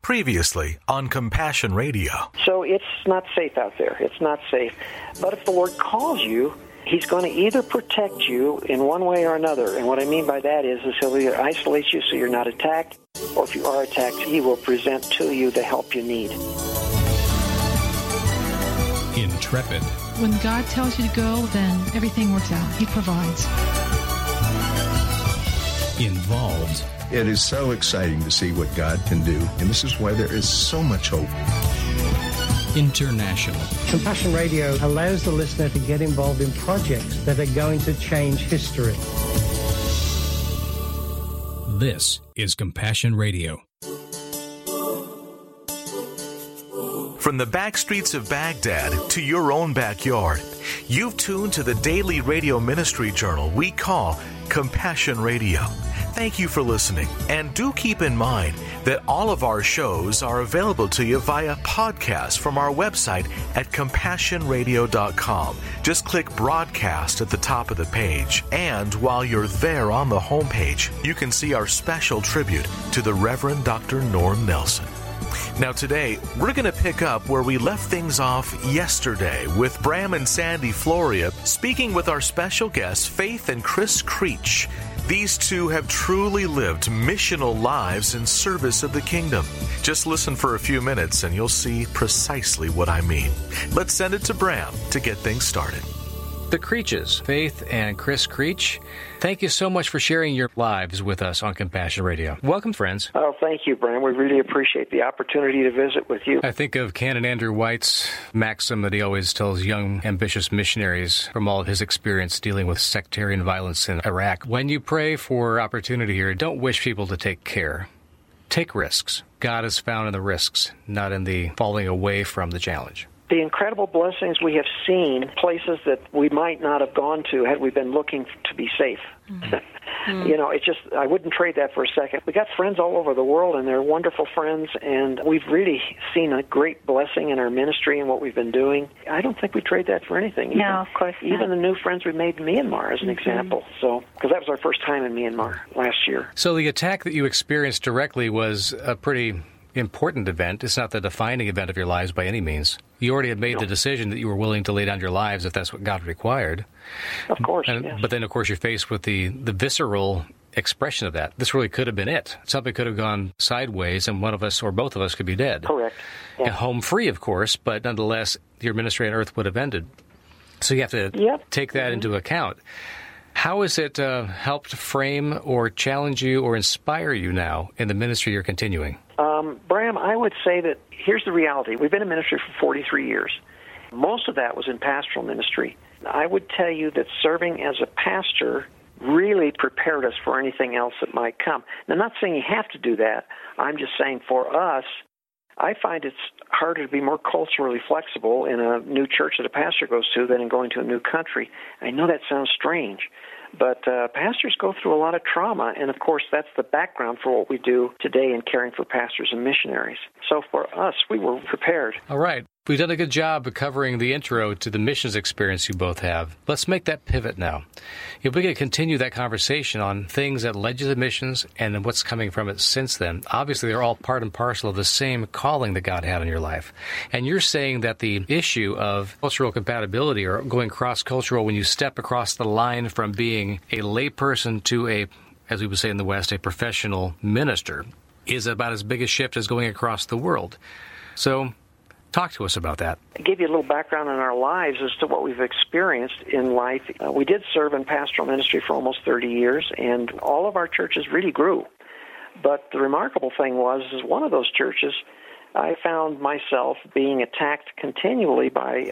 Previously on Compassion Radio. So it's not safe out there. It's not safe. But if the Lord calls you, He's going to either protect you in one way or another. And what I mean by that is He'll either isolate you so you're not attacked, or if you are attacked, He will present to you the help you need. Intrepid. When God tells you to go, then everything works out. He provides. Involved. It is so exciting to see what God can do, and this is why there is so much hope. International. Compassion Radio allows the listener to get involved in projects that are going to change history. This is Compassion Radio. From the back streets of Baghdad to your own backyard, you've tuned to the daily radio ministry journal we call Compassion Radio. Thank you for listening, and do keep in mind that all of our shows are available to you via podcast from our website at CompassionRadio.com. Just click Broadcast at the top of the page, and while you're there on the homepage, you can see our special tribute to the Reverend Dr. Norm Nelson. Now today, we're going to pick up where we left things off yesterday with Bram and Sandy Floria speaking with our special guests, Faith and Chris Creech. These two have truly lived missional lives in service of the kingdom. Just listen for a few minutes and you'll see precisely what I mean. Let's send it to Bram to get things started. The Creeches, Faith and Chris Creech, thank you so much for sharing your lives with us on Compassion Radio. Welcome, friends. Oh, thank you, Bram. We really appreciate the opportunity to visit with you. I think of Canon Andrew White's maxim that he always tells young, ambitious missionaries from all of his experience dealing with sectarian violence in Iraq. When you pray for opportunity here, don't wish people to take care. Take risks. God is found in the risks, not in the falling away from the challenge. The incredible blessings we have seen, places that we might not have gone to had we been looking to be safe. Mm-hmm. You know, it's just, I wouldn't trade that for a second. We got friends all over the world, and they're wonderful friends, and we've really seen a great blessing in our ministry and what we've been doing. I don't think we trade that for anything. No, of course not. Even the new friends we made in Myanmar, as an example. So, because that was our first time in Myanmar last year. So the attack that you experienced directly was a pretty important event. It's not the defining event of your lives by any means. You already had made the decision that you were willing to lay down your lives if that's what God required. Of course, yes. But then, of course, you're faced with the visceral expression of that. This really could have been it. Something could have gone sideways, and one of us or both of us could be dead. Correct. Yeah. And home free, of course, but nonetheless, your ministry on earth would have ended. So you have to take that into account. How has it helped frame or challenge you or inspire you now in the ministry you're continuing? Bram, I would say that here's the reality. We've been in ministry for 43 years. Most of that was in pastoral ministry. I would tell you that serving as a pastor really prepared us for anything else that might come. Now, I'm not saying you have to do that. I'm just saying for us, I find it's harder to be more culturally flexible in a new church that a pastor goes to than in going to a new country. I know that sounds strange, but pastors go through a lot of trauma, and of course that's the background for what we do today in caring for pastors and missionaries. So for us, we were prepared. All right. We've done a good job of covering the intro to the missions experience you both have. Let's make that pivot now. If we could continue that conversation on things that led you to missions and then what's coming from it since then, obviously they're all part and parcel of the same calling that God had in your life. And you're saying that the issue of cultural compatibility or going cross-cultural when you step across the line from being a layperson to a, as we would say in the West, a professional minister is about as big a shift as going across the world. So talk to us about that. To give you a little background on our lives as to what we've experienced in life, we did serve in pastoral ministry for almost 30 years, and all of our churches really grew. But the remarkable thing was, is one of those churches, I found myself being attacked continually by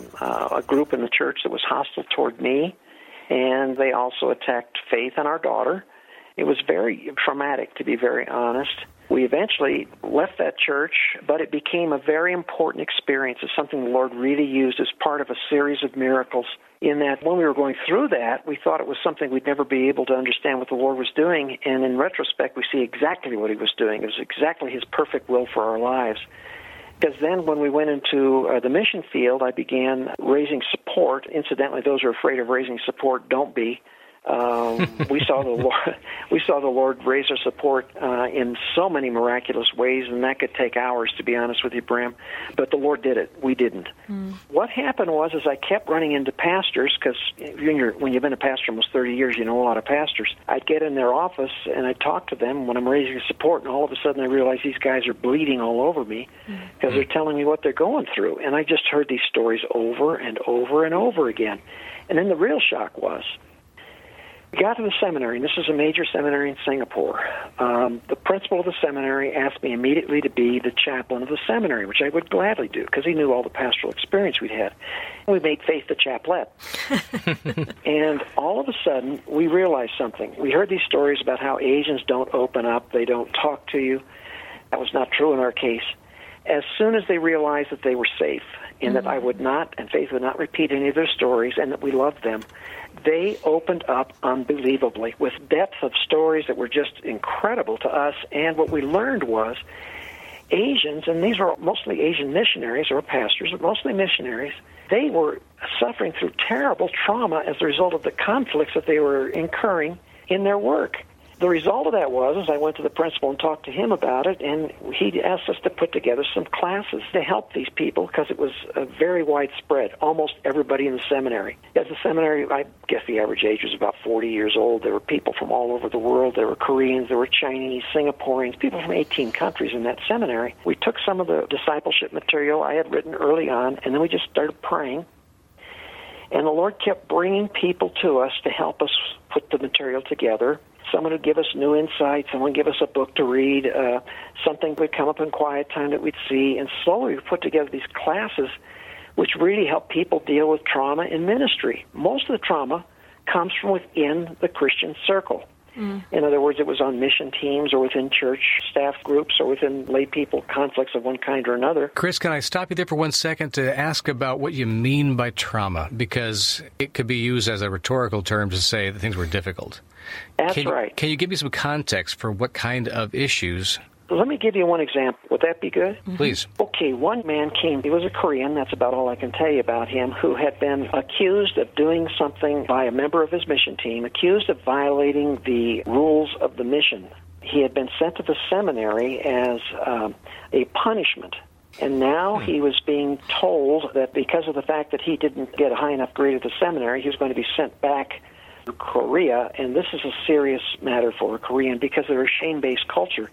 a group in the church that was hostile toward me, and they also attacked Faith and our daughter. It was very traumatic, to be very honest. We eventually left that church, but it became a very important experience. It's something the Lord really used as part of a series of miracles, in that when we were going through that, we thought it was something we'd never be able to understand what the Lord was doing, and in retrospect, we see exactly what He was doing. It was exactly His perfect will for our lives. Because then when we went into the mission field, I began raising support. Incidentally, those who are afraid of raising support, don't be. We saw the Lord raise our support in so many miraculous ways, and that could take hours, to be honest with you, Bram. But the Lord did it. We didn't. What happened was I kept running into pastors, because when you've been a pastor almost 30 years, you know a lot of pastors. I'd get in their office, and I'd talk to them when I'm raising support, and all of a sudden I realized these guys are bleeding all over me because they're telling me what they're going through. And I just heard these stories over and over and over again. And then the real shock was, we got to the seminary, and this is a major seminary in Singapore. The principal of the seminary asked me immediately to be the chaplain of the seminary, which I would gladly do because he knew all the pastoral experience we'd had. We made Faith the chaplet. And all of a sudden, we realized something. We heard these stories about how Asians don't open up, they don't talk to you. That was not true in our case. As soon as they realized that they were safe and that I would not, and Faith would not repeat any of their stories, and that we loved them, they opened up unbelievably with depth of stories that were just incredible to us. And what we learned was Asians, and these were mostly Asian missionaries or pastors, but mostly missionaries, they were suffering through terrible trauma as a result of the conflicts that they were incurring in their work. The result of that was I went to the principal and talked to him about it, and he asked us to put together some classes to help these people because it was very widespread, almost everybody in the seminary. As the seminary, I guess the average age was about 40 years old. There were people from all over the world. There were Koreans, there were Chinese, Singaporeans, people from 18 countries in that seminary. We took some of the discipleship material I had written early on, and then we just started praying. And the Lord kept bringing people to us to help us put the material together. Someone would give us new insight. Someone would give us a book to read. Something would come up in quiet time that we'd see. And slowly we put together these classes which really help people deal with trauma in ministry. Most of the trauma comes from within the Christian circle. In other words, it was on mission teams or within church staff groups or within lay people, conflicts of one kind or another. Chris, can I stop you there for 1 second to ask about what you mean by trauma? Because it could be used as a rhetorical term to say that things were difficult. That's right. Can you give me some context for what kind of issues? Let me give you one example. Would that be good? Please. Okay, one man came. He was a Korean. That's about all I can tell you about him, who had been accused of doing something by a member of his mission team, accused of violating the rules of the mission. He had been sent to the seminary as a punishment. And now he was being told that because of the fact that he didn't get a high enough grade at the seminary, he was going to be sent back to Korea. And this is a serious matter for a Korean because they're a shame-based culture.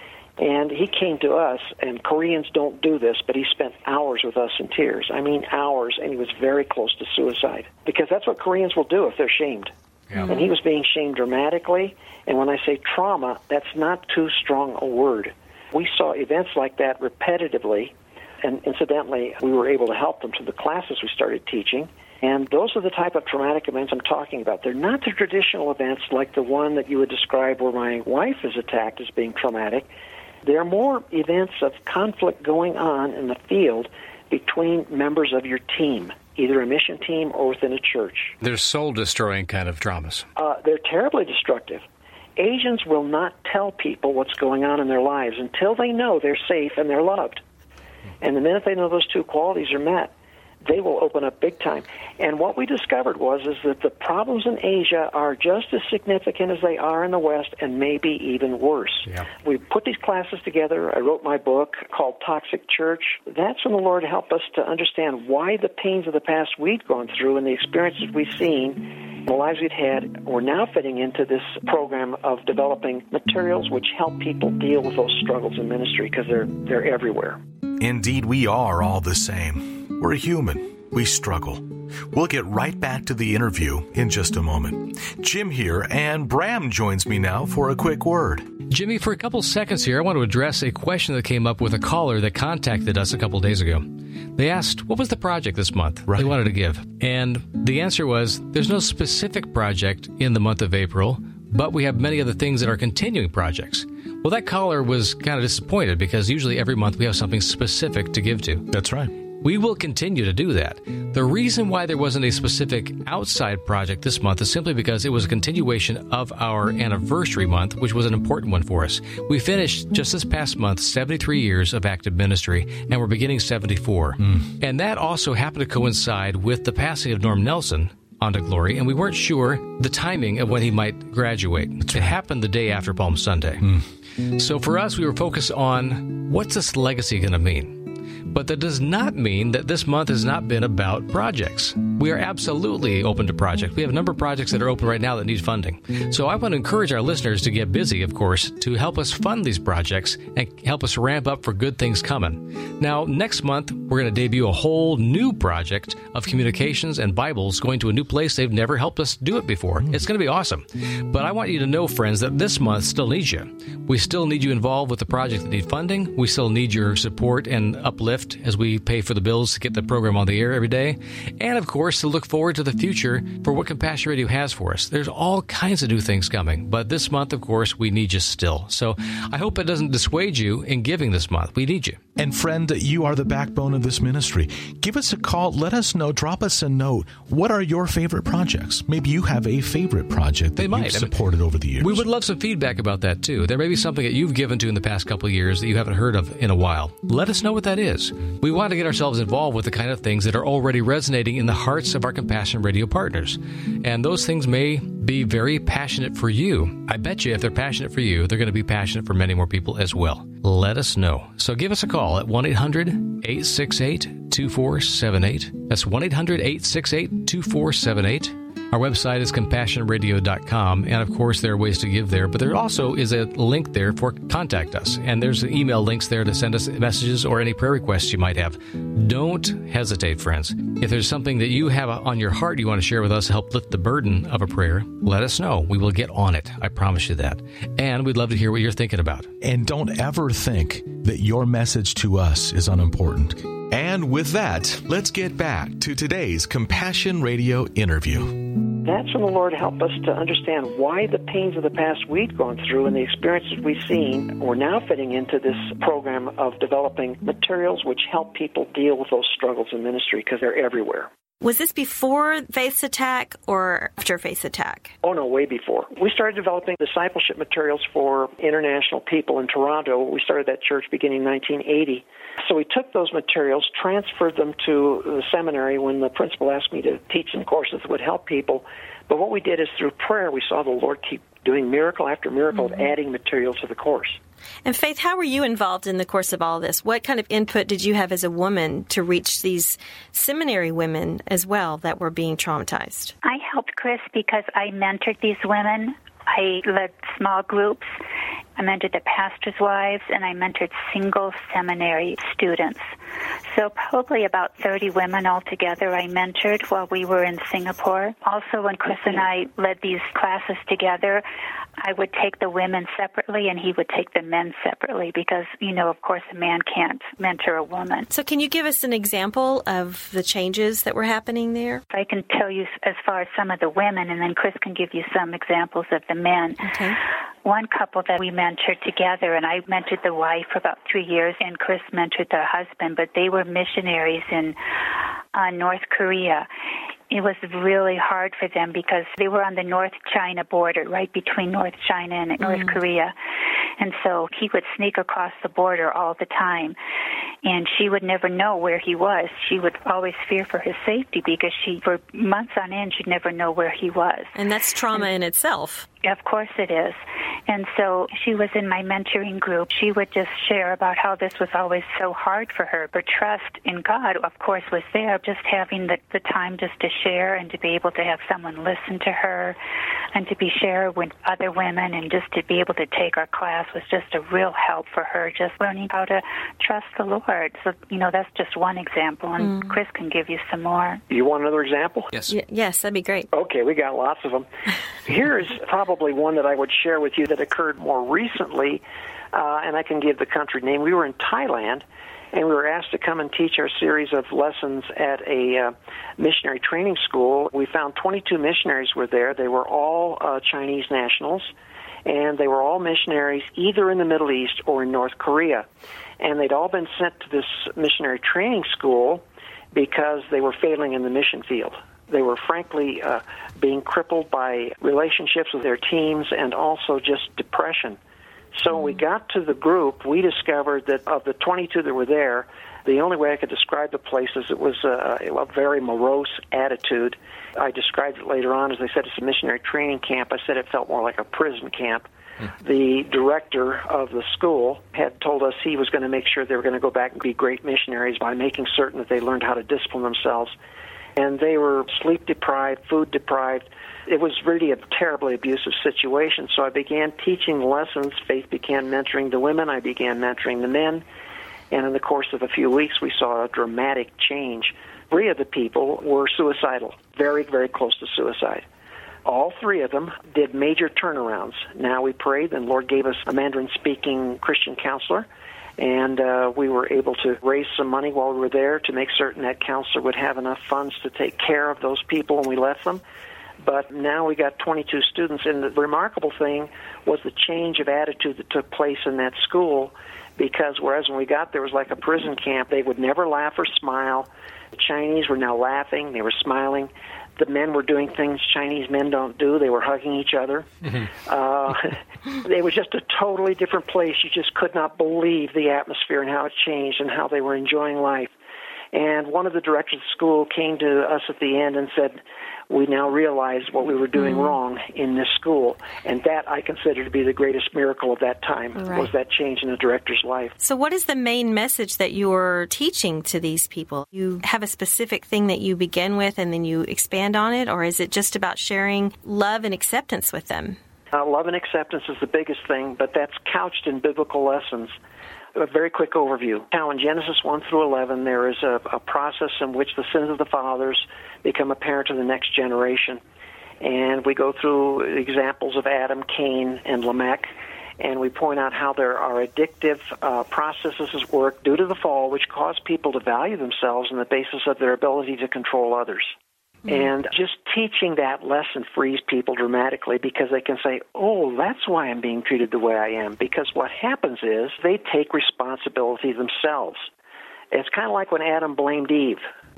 And he came to us, and Koreans don't do this, but he spent hours with us in tears. I mean hours, and he was very close to suicide. Because that's what Koreans will do if they're shamed. Yeah. And he was being shamed dramatically. And when I say trauma, that's not too strong a word. We saw events like that repetitively, and incidentally, we were able to help them through the classes we started teaching. And those are the type of traumatic events I'm talking about. They're not the traditional events like the one that you would describe where my wife is attacked as being traumatic. There are more events of conflict going on in the field between members of your team, either a mission team or within a church. They're soul-destroying kind of traumas. They're terribly destructive. Asians will not tell people what's going on in their lives until they know they're safe and they're loved. And the minute they know those two qualities are met, they will open up big time. And what we discovered is that the problems in Asia are just as significant as they are in the West, and maybe even worse. Yeah. We put these classes together. I wrote my book called Toxic Church. That's when the Lord helped us to understand why the pains of the past we'd gone through and the experiences we've seen, the lives we'd had, we're now fitting into this program of developing materials which help people deal with those struggles in ministry because they're everywhere. Indeed, we are all the same. We're human. We struggle. We'll get right back to the interview in just a moment. Jim here, and Bram joins me now for a quick word. Jimmy, for a couple seconds here, I want to address a question that came up with a caller that contacted us a couple days ago. They asked, what was the project this month they wanted to give? And the answer was, there's no specific project in the month of April, but we have many other things that are continuing projects. Well, that caller was kind of disappointed because usually every month we have something specific to give to. That's right. We will continue to do that. The reason why there wasn't a specific outside project this month is simply because it was a continuation of our anniversary month, which was an important one for us. We finished just this past month 73 years of active ministry, and we're beginning 74. And that also happened to coincide with the passing of Norm Nelson on to glory, and we weren't sure the timing of when he might graduate. It happened the day after Palm Sunday. So for us, we were focused on what's this legacy going to mean? But that does not mean that this month has not been about projects. We are absolutely open to projects. We have a number of projects that are open right now that need funding. So I want to encourage our listeners to get busy, of course, to help us fund these projects and help us ramp up for good things coming. Now, next month, we're going to debut a whole new project of communications and Bibles going to a new place. They've never helped us do it before. It's going to be awesome. But I want you to know, friends, that this month still needs you. We still need you involved with the projects that need funding. We still need your support and uplift as we pay for the bills to get the program on the air every day. And, of course, to look forward to the future for what Compassion Radio has for us. There's all kinds of new things coming. But this month, of course, we need you still. So I hope it doesn't dissuade you in giving this month. We need you. And friend, you are the backbone of this ministry. Give us a call. Let us know. Drop us a note. What are your favorite projects? Maybe you have a favorite project that you've supported over the years. We would love some feedback about that, too. There may be something that you've given to in the past couple of years that you haven't heard of in a while. Let us know what that is. We want to get ourselves involved with the kind of things that are already resonating in the hearts of our Compassion Radio partners. And those things may be very passionate for you. I bet you if they're passionate for you, they're going to be passionate for many more people as well. Let us know. So give us a call at 1-800-868-2478. That's 1-800-868-2478. Our website is compassionradio.com, and of course there are ways to give there, but there also is a link there for Contact Us, and there's email links there to send us messages or any prayer requests you might have. Don't hesitate, friends. If there's something that you have on your heart you want to share with us to help lift the burden of a prayer, let us know. We will get on it. I promise you that. And we'd love to hear what you're thinking about. And don't ever think that your message to us is unimportant. And with that, let's get back to today's Compassion Radio interview. That's when the Lord helped us to understand why the pains of the past we'd gone through and the experiences we've seen were now fitting into this program of developing materials which help people deal with those struggles in ministry, because they're everywhere. Was this before Faith's Attack or after Faith's Attack? Oh, no, way before. We started developing discipleship materials for international people in Toronto. We started that church beginning in 1980. So we took those materials, transferred them to the seminary when the principal asked me to teach some courses that would help people. But what we did is through prayer, we saw the Lord keep doing miracle after miracle, adding material to the course. And Faith, how were you involved in the course of all this? What kind of input did you have as a woman to reach these seminary women as well that were being traumatized? I helped Chris because I mentored these women. I led small groups. I mentored the pastors' wives, and I mentored single seminary students. So probably about 30 women altogether I mentored while we were in Singapore. Also, when Chris and I led these classes together, I would take the women separately and he would take the men separately because, of course, a man can't mentor a woman. So can you give us an example of the changes that were happening there? I can tell you as far as some of the women, and then Chris can give you some examples of the men. Okay. One couple that we mentored together, and I mentored the wife for about 3 years, and Chris mentored the husband, but they were missionaries in North Korea. It was really hard for them because they were on the North China border, right between North China and North Korea. And so he would sneak across the border all the time. And she would never know where he was. She would always fear for his safety because for months on end, she'd never know where he was. And that's trauma in itself. Of course it is. And so she was in my mentoring group. She would just share about how this was always so hard for her. Her trust in God, of course, was there. Just having the time just to share and to be able to have someone listen to her and to be shared with other women and just to be able to take our class was just a real help for her, just learning how to trust the Lord. So, that's just one example, and Chris can give you some more. You want another example? Yes. Yes, that'd be great. Okay, we got lots of them. Here's probably one that I would share with you that occurred more recently, and I can give the country name. We were in Thailand, and we were asked to come and teach our series of lessons at a missionary training school. We found 22 missionaries were there. They were all Chinese nationals, and they were all missionaries either in the Middle East or in North Korea. And they'd all been sent to this missionary training school because they were failing in the mission field. They were frankly being crippled by relationships with their teams and also just depression. So when we got to the group, we discovered that of the 22 that were there, the only way I could describe the place is it was a very morose attitude. I described it later on as they said it's a missionary training camp. I said it felt more like a prison camp. The director of the school had told us he was going to make sure they were going to go back and be great missionaries by making certain that they learned how to discipline themselves. And they were sleep-deprived, food-deprived. It was really a terribly abusive situation. So I began teaching lessons. Faith began mentoring the women. I began mentoring the men. And in the course of a few weeks, we saw a dramatic change. 3 of the people were suicidal, very, very close to suicide. All 3 of them did major turnarounds. Now we prayed, and the Lord gave us a Mandarin-speaking Christian counselor, and we were able to raise some money while we were there to make certain that counselor would have enough funds to take care of those people when we left them. But now we got 22 students, and the remarkable thing was the change of attitude that took place in that school, because whereas when we got there it was like a prison camp, they would never laugh or smile. The Chinese were now laughing, they were smiling. The men were doing things Chinese men don't do. They were hugging each other. It was just a totally different place. You just could not believe the atmosphere and how it changed and how they were enjoying life. And one of the directors of the school came to us at the end and said, we now realize what we were doing wrong in this school. And that I consider to be the greatest miracle of that time, was that change in the director's life. So what is the main message that you're teaching to these people? You have a specific thing that you begin with and then you expand on it, or is it just about sharing love and acceptance with them? Love and acceptance is the biggest thing, but that's couched in biblical lessons. A very quick overview. Now, in Genesis 1 through 11, there is a process in which the sins of the fathers become apparent to the next generation. And we go through examples of Adam, Cain, and Lamech, and we point out how there are addictive processes at work due to the fall, which cause people to value themselves on the basis of their ability to control others. And just teaching that lesson frees people dramatically because they can say, oh, that's why I'm being treated the way I am. Because what happens is they take responsibility themselves. It's kind of like when Adam blamed Eve.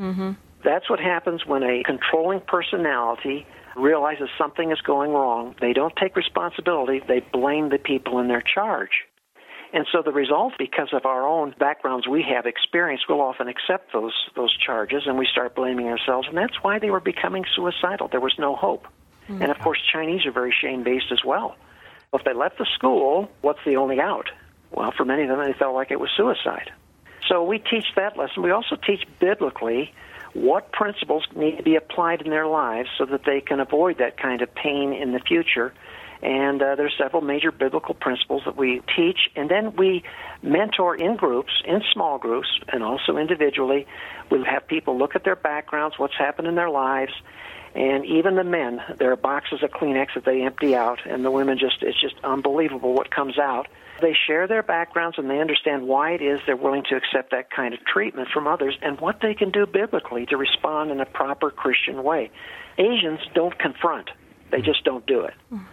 That's what happens when a controlling personality realizes something is going wrong. They don't take responsibility. They blame the people in their charge. And so the result, because of our own backgrounds we have experienced, we'll often accept those charges, and we start blaming ourselves. And that's why they were becoming suicidal. There was no hope. And, of course, Chinese are very shame-based as well. If they left the school, what's the only out? Well, for many of them, they felt like it was suicide. So we teach that lesson. We also teach biblically what principles need to be applied in their lives so that they can avoid that kind of pain in the future. And there's several major biblical principles that we teach, and then we mentor in groups, in small groups, and also individually. We'll have people look at their backgrounds, what's happened in their lives, and even the men, there are boxes of Kleenex that they empty out, and the women it's just unbelievable what comes out. They share their backgrounds, and they understand why it is they're willing to accept that kind of treatment from others and what they can do biblically to respond in a proper Christian way. Asians don't confront. They just don't do it.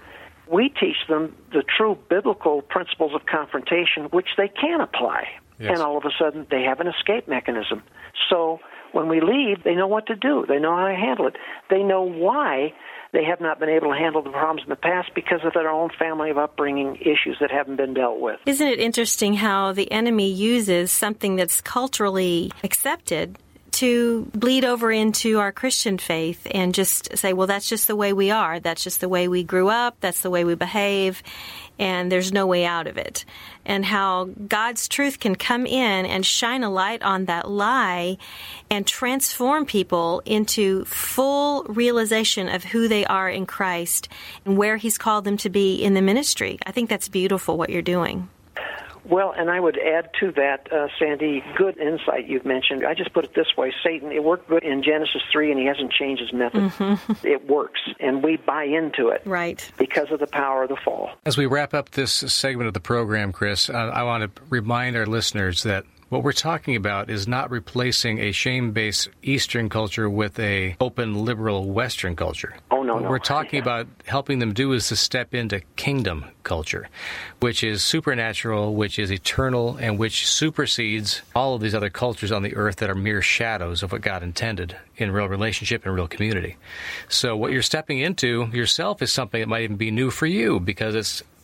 We teach them the true biblical principles of confrontation, which they can apply. Yes. And all of a sudden, they have an escape mechanism. So when we leave, they know what to do. They know how to handle it. They know why they have not been able to handle the problems in the past because of their own family of upbringing issues that haven't been dealt with. Isn't it interesting how the enemy uses something that's culturally accepted to bleed over into our Christian faith and just say, well, that's just the way we are. That's just the way we grew up. That's the way we behave. And there's no way out of it. And how God's truth can come in and shine a light on that lie and transform people into full realization of who they are in Christ and where He's called them to be in the ministry. I think that's beautiful what you're doing. Well, and I would add to that, Sandy, good insight you've mentioned. I just put it this way. Satan, it worked good in Genesis 3, and he hasn't changed his method. It works, and we buy into it because of the power of the fall. As we wrap up this segment of the program, Chris, I want to remind our listeners that what we're talking about is not replacing a shame-based Eastern culture with a open, liberal Western culture. Oh, no, What we're talking about helping them do is to step into kingdom culture, which is supernatural, which is eternal, and which supersedes all of these other cultures on the earth that are mere shadows of what God intended in real relationship and real community. So what you're stepping into yourself is something that might even be new for you because it's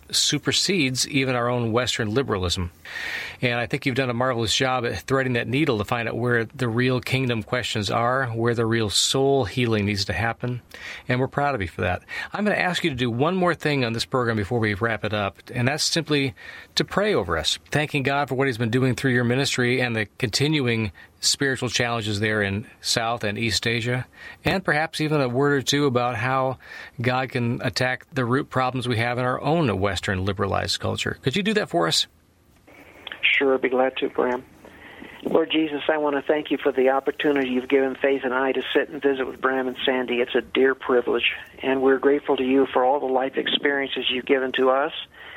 supersedes even our own Western liberalism. And I think you've done a marvelous job at threading that needle to find out where the real kingdom questions are, where the real soul healing needs to happen. And we're proud of you for that. I'm going to ask you to do one more thing on this program before we wrap it up, and that's simply to pray over us, thanking God for what He's been doing through your ministry and the continuing spiritual challenges there in South and East Asia, and perhaps even a word or two about how God can attack the root problems we have in our own Western liberalized culture. Could you do that for us? Sure, I'd be glad to, Bram. Lord Jesus, I want to thank you for the opportunity you've given Faith and I to sit and visit with Bram and Sandy. It's a dear privilege, and we're grateful to you for all the life experiences you've given to us.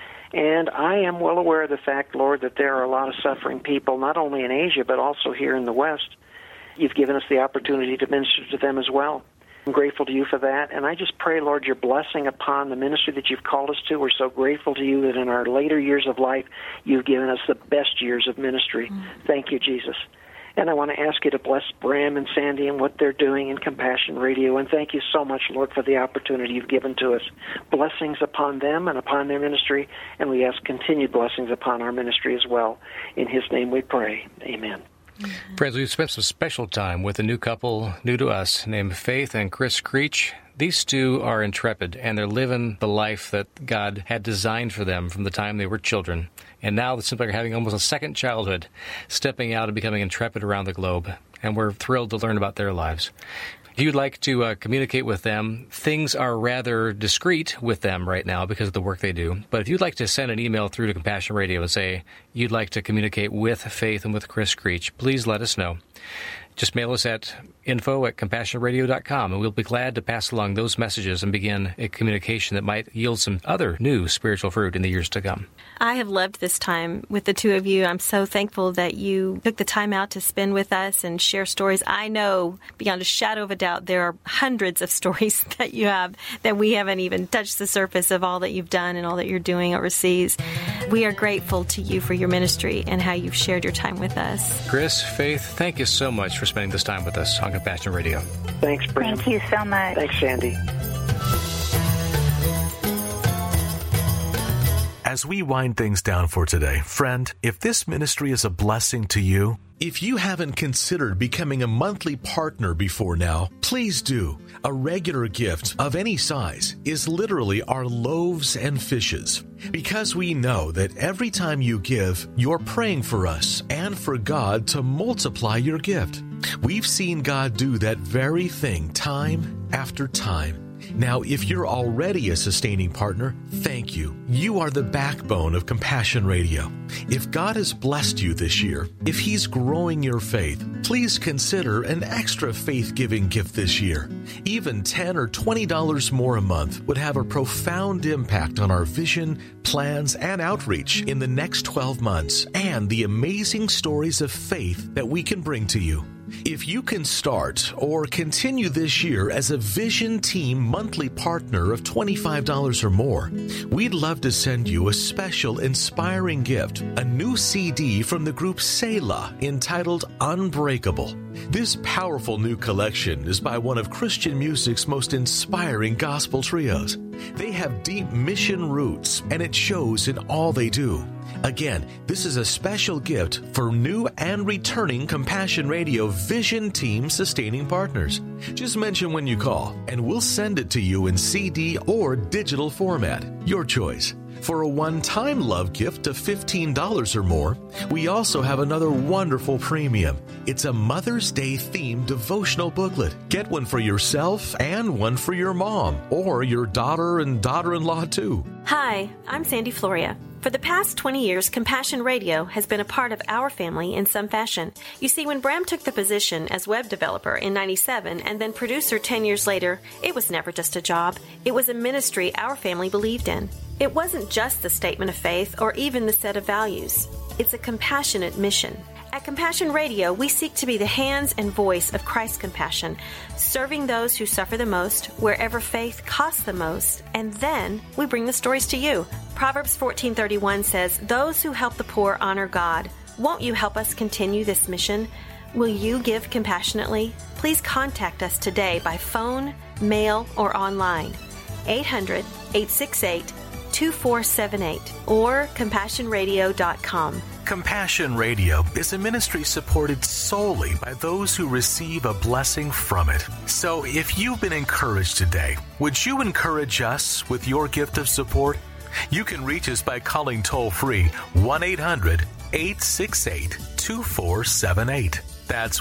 And I am well aware of the fact, Lord, that there are a lot of suffering people, not only in Asia, but also here in the West. You've given us the opportunity to minister to them as well. I'm grateful to you for that, and I just pray, Lord, your blessing upon the ministry that you've called us to. We're so grateful to you that in our later years of life, you've given us the best years of ministry. Thank you, Jesus. And I want to ask you to bless Bram and Sandy and what they're doing in Compassion Radio, and thank you so much, Lord, for the opportunity you've given to us. Blessings upon them and upon their ministry, and we ask continued blessings upon our ministry as well. In His name we pray. Amen. Friends, we've spent some special time with a new couple, new to us, named Faith and Chris Creech. These two are intrepid, and they're living the life that God had designed for them from the time they were children. And now it's simply having almost a second childhood, stepping out and becoming intrepid around the globe. And we're thrilled to learn about their lives. If you'd like to communicate with them, things are rather discreet with them right now because of the work they do. But if you'd like to send an email through to Compassion Radio and say you'd like to communicate with Faith and with Chris Creech, please let us know. Just mail us at info@compassionradio.com, and we'll be glad to pass along those messages and begin a communication that might yield some other new spiritual fruit in the years to come. I have loved this time with the two of you. I'm so thankful that you took the time out to spend with us and share stories. I know, beyond a shadow of a doubt, there are hundreds of stories that you have that we haven't even touched the surface of all that you've done and all that you're doing overseas. We are grateful to you for your ministry and how you've shared your time with us. Chris, Faith, thank you so much for spending this time with us on Compassion Radio. Thanks, Bram. Thank you so much. Thanks, Sandy. As we wind things down for today, friend, if this ministry is a blessing to you, if you haven't considered becoming a monthly partner before now, please do. A regular gift of any size is literally our loaves and fishes. Because we know that every time you give, you're praying for us and for God to multiply your gift. We've seen God do that very thing time after time. Now, if you're already a sustaining partner, thank you. You are the backbone of Compassion Radio. If God has blessed you this year, if He's growing your faith, please consider an extra faith-giving gift this year. Even $10 or $20 more a month would have a profound impact on our vision, plans, and outreach in the next 12 months and the amazing stories of faith that we can bring to you. If you can start or continue this year as a Vision Team monthly partner of $25 or more, we'd love to send you a special inspiring gift, a new CD from the group Selah entitled Unbreakable. This powerful new collection is by one of Christian music's most inspiring gospel trios. They have deep mission roots, and it shows in all they do. Again, this is a special gift for new and returning Compassion Radio Vision Team sustaining partners. Just mention when you call, and we'll send it to you in CD or digital format, your choice. For a one-time love gift of $15 or more, we also have another wonderful premium. It's a Mother's Day themed devotional booklet. Get one for yourself and one for your mom or your daughter and daughter-in-law too. Hi, I'm Sandy Floria. For the past 20 years, Compassion Radio has been a part of our family in some fashion. You see, when Bram took the position as web developer in '97 and then producer 10 years later, it was never just a job. It was a ministry our family believed in. It wasn't just the statement of faith or even the set of values. It's a compassionate mission. At Compassion Radio, we seek to be the hands and voice of Christ's compassion, serving those who suffer the most, wherever faith costs the most, and then we bring the stories to you. Proverbs 14:31 says, "Those who help the poor honor God." Won't you help us continue this mission? Will you give compassionately? Please contact us today by phone, mail, or online. 800-868 2478 or CompassionRadio.com. Compassion Radio is a ministry supported solely by those who receive a blessing from it. So if you've been encouraged today, would you encourage us with your gift of support? You can reach us by calling toll-free 1-800-868-2478. That's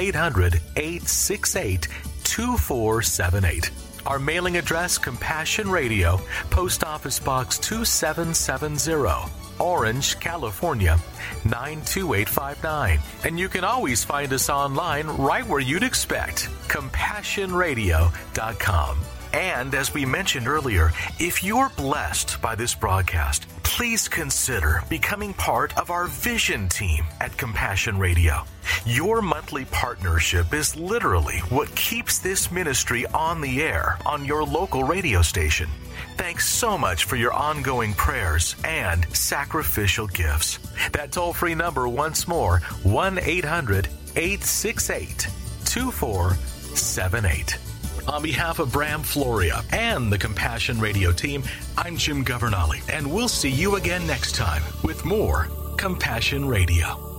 1-800-868-2478. Our mailing address, Compassion Radio, Post Office Box 2770, Orange, California, 92859. And you can always find us online right where you'd expect, CompassionRadio.com. And as we mentioned earlier, if you're blessed by this broadcast, please consider becoming part of our vision team at Compassion Radio. Your monthly partnership is literally what keeps this ministry on the air on your local radio station. Thanks so much for your ongoing prayers and sacrificial gifts. That toll-free number once more, 1-800-868-2478. On behalf of Bram Floria and the Compassion Radio team, I'm Jim Governale, and we'll see you again next time with more Compassion Radio.